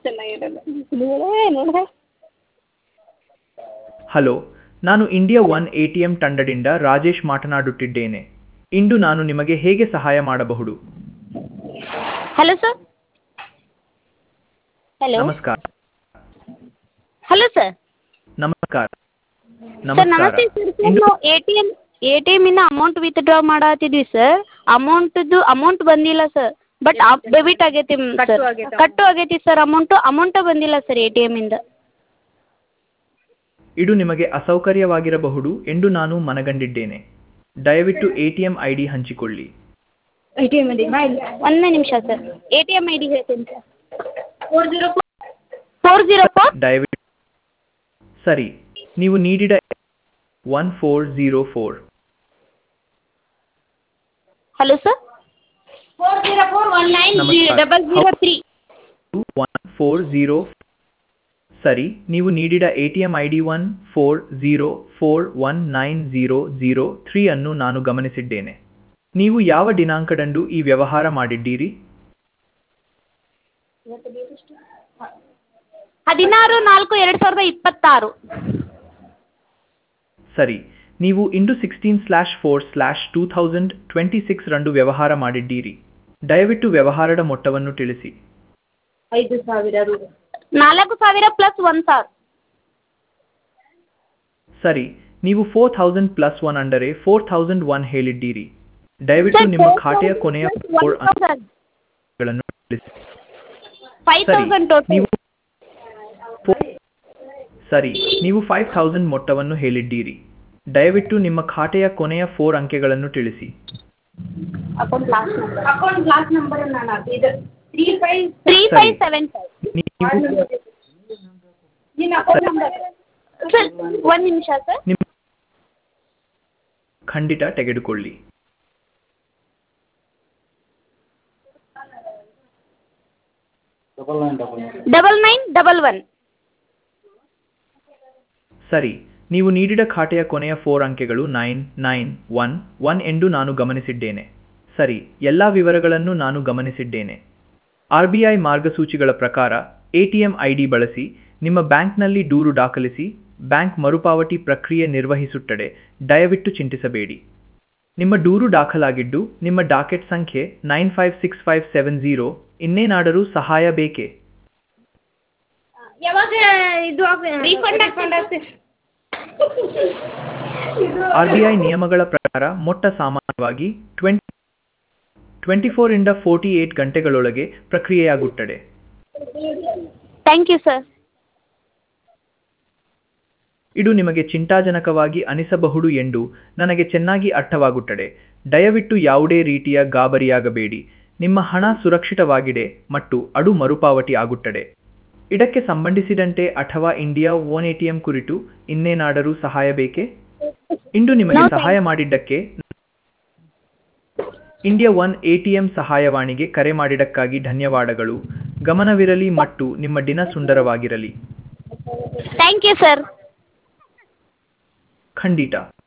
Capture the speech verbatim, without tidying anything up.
ಚೆನ್ನಾಗಿರಲ್ಲ ನೋಡ್ರೆ. ಹಲೋ, ನಾನು India one A T M ತಂಡದಿಂದ ರಾಜೇಶ್ ಮಾತನಾಡುತ್ತಿದ್ದೇನೆ. ಇಂದು ನಾನು ನಿಮಗೆ ಹೇಗೆ ಸಹಾಯ ಮಾಡಬಹುದು? Hello sir. ಹಲೋ ನಮಸ್ಕಾರ. Hello sir. ನಮಸ್ಕಾರ. ಸರ್ ನಮಸ್ಕಾರ. ನಮಸ್ತೆ ಸರ್. ಸರ್ ಇಂದು ನಾವು A T M A T ಎಮ್ಮಿಂದ ಅಮೌಂಟ್ ವಿತ್ಡ್ರಾ ಮಾಡತ್ತಿದ್ವಿ ಸರ್. ಅಮೌಂಟದ್ದು ಅಮೌಂಟ್ ಬಂದಿಲ್ಲ ಸರ್, ಬಟ್ ಡೆಬಿಟ್ ಆಗೈತಿ ಸರ್. ಕಟ್ಟು ಆಗೈತಿ ಸರ್ ಅಮೌಂಟು. ಅಮೌಂಟೇ ಬಂದಿಲ್ಲ ಸರ್ ಎ ಟಿ ಎಮ್ಮಿಂದ. ಇದು ನಿಮಗೆ ಅಸೌಕರ್ಯವಾಗಿರಬಹುದು ಎಂದು ನಾನು ಮನಗಂಡಿದ್ದೇನೆ. ದಯವಿಟ್ಟು A T M I D ಹಂಚಿಕೊಳ್ಳಿ. A T M I D ಒಂದೇ ನಿಮಿಷ sir. A T M I D ಹೇಳ್ತೀನಿ sir. Four zero four four zero four ದಯವಿಟ್ಟು ಸರಿ, ನೀವು ನೀಡಿದ one four zero four. Hello sir. Four zero four one nine ನಮಸ್ಕಾರ. Double zero three one four zero. ಸರಿ, ನೀವು ನೀಡಿದ A T M I D one four zero four one nine zero zero three ಅನ್ನು ನಾನು ಗಮನಿಸಿದ್ದೇನೆ. ನೀವು ಯಾವ ದಿನಾಂಕದಂದು ಈ ವ್ಯವಹಾರ ಮಾಡಿದ್ದೀರಿ? ಹದಿನಾರು ನಾಲ್ಕು ಎರಡು ಸಾವಿರದ ಇಪ್ಪತ್ತಾರು. ಸರಿ, ನೀವು ಇಂದು sixteen slash four slash two thousand twenty six ರಂದು ವ್ಯವಹಾರ ಮಾಡಿದ್ದೀರಿ. ದಯವಿಟ್ಟು ವ್ಯವಹಾರದ ಮೊತ್ತವನ್ನು ತಿಳಿಸಿ. ಐದು ಸಾವಿರ ರು ನಾಲ್ಕು ಸಾವಿರ ಪ್ಲಸ್ ಒಂದು ಸಾವಿರ. ಸರಿ, ನೀವು ಫೋರ್ ಥೌಸಂಡ್ ಪ್ಲಸ್ ಒನ್ ಅಂದರೆ ಫೋರ್ ಥೌಸಂಡ್ ಒನ್ ಹೇಳಿದ್ದೀರಿ. ದಯವಿಟ್ಟು ನಿಮ್ಮ ಖಾತೆಯ ಕೊನೆಯ ಫೋರ್ ಅಂಕೆಗಳನ್ನು ತಿಳಿಸಿ. ಫೈವ್ ಸರಿ, ತೌಸಂಡ್ ಟೋಟಲ್. ನೀವು ಫೋ- ಸರಿ, ನೀವು ಫೈವ್ ಥೌಸಂಡ್ ಮೊತ್ತವನ್ನು ಹೇಳಿದ್ದೀರಿ. ದಯವಿಟ್ಟು ನಿಮ್ಮ ಖಾತೆಯ ಕೊನೆಯ ಫೋರ್ ಅಂಕೆಗಳನ್ನು ತಿಳಿಸಿ. Account last number account last number ನಾನು ಇದು three five three five seven five. ನೀವು ನಿನ್ನ ಅಕೌಂಟ್ ನಂಬರ್ ಸರ್. ಒಂದು ನಿಮಿಷ ಸರ್. ನಿಮ್ಮ ಖಂಡಿತ ತೆಗೆದುಕೊಳ್ಳಿ. Double nine double one. ಸರಿ, ನೀವು ನೀಡಿದ ಖಾತೆಯ ಕೊನೆಯ ಫೋರ್ ಅಂಕೆಗಳು ನೈನ್ ನೈನ್ ಒನ್ ಒನ್ ಎಂದು ನಾನು ಗಮನಿಸಿದ್ದೇನೆ. ಸರಿ, ಎಲ್ಲ ವಿವರಗಳನ್ನು ನಾನು ಗಮನಿಸಿದ್ದೇನೆ. ಆರ್ ಬಿ ಐ ಮಾರ್ಗಸೂಚಿಗಳ ಪ್ರಕಾರ A T M I D ಬಳಸಿ ನಿಮ್ಮ ಬ್ಯಾಂಕ್ನಲ್ಲಿ ದೂರು ದಾಖಲಿಸಿ. ಬ್ಯಾಂಕ್ ಮರುಪಾವತಿ ಪ್ರಕ್ರಿಯೆ ನಿರ್ವಹಿಸುತ್ತದೆ. ದಯವಿಟ್ಟು ಚಿಂತಿಸಬೇಡಿ. ನಿಮ್ಮ ದೂರು ದಾಖಲಾಗಿದ್ದು ನಿಮ್ಮ ಡಾಕೆಟ್ ಸಂಖ್ಯೆ nine five six five seven zero. ಇನ್ನೇನಾದರೂ ಸಹಾಯ ಬೇಕೇ? ಯಾವಾಗ ಇದು ರೀಫಂಡ್ ಆಗ್ತದೆ? ಆರ್ ಬಿ ಐ ನಿಯಮಗಳ ಪ್ರಕಾರ ಮೊತ್ತ ಸಾಮಾನ್ಯವಾಗಿ ಟ್ವೆಂಟಿ ಟ್ವೆಂಟಿ ಫೋರ್ ಇಂದ ಫೋರ್ಟಿ ಏಟ್ ಗಂಟೆಗಳೊಳಗೆ ಪ್ರಕ್ರಿಯೆಯಾಗುತ್ತದೆ. Thank you sir. ಇದು ನಿಮಗೆ ಚಿಂತಾಜನಕವಾಗಿ ಅನಿಸಬಹುದು ಎಂದು ನನಗೆ ಚೆನ್ನಾಗಿ ಅರ್ಥವಾಗುತ್ತದೆ. ದಯವಿಟ್ಟು ಯಾವುದೇ ರೀತಿಯ ಗಾಬರಿಯಾಗಬೇಡಿ. ನಿಮ್ಮ ಹಣ ಸುರಕ್ಷಿತವಾಗಿದೆ ಮತ್ತು ಅದು ಮರುಪಾವತಿ ಆಗುತ್ತದೆ. ಇದಕ್ಕೆ ಸಂಬಂಧಿಸಿದಂತೆ ಅಥವಾ India one A T M ಕುರಿತು ಇನ್ನೇನಾದರೂ ಸಹಾಯ ಬೇಕೇ? ಇಂದು ನಿಮಗೆ ಸಹಾಯ ಮಾಡಿದ್ದಕ್ಕೆ India one A T M ಸಹಾಯವಾಣಿಗೆ ಕರೆ ಮಾಡಿದ್ದಕ್ಕಾಗಿ ಧನ್ಯವಾದಗಳು. ಗಮನವಿರಲಿ ಮತ್ತು ನಿಮ್ಮ ದಿನ ಸುಂದರವಾಗಿರಲಿ. Thank you sir. ಖಂಡಿತ.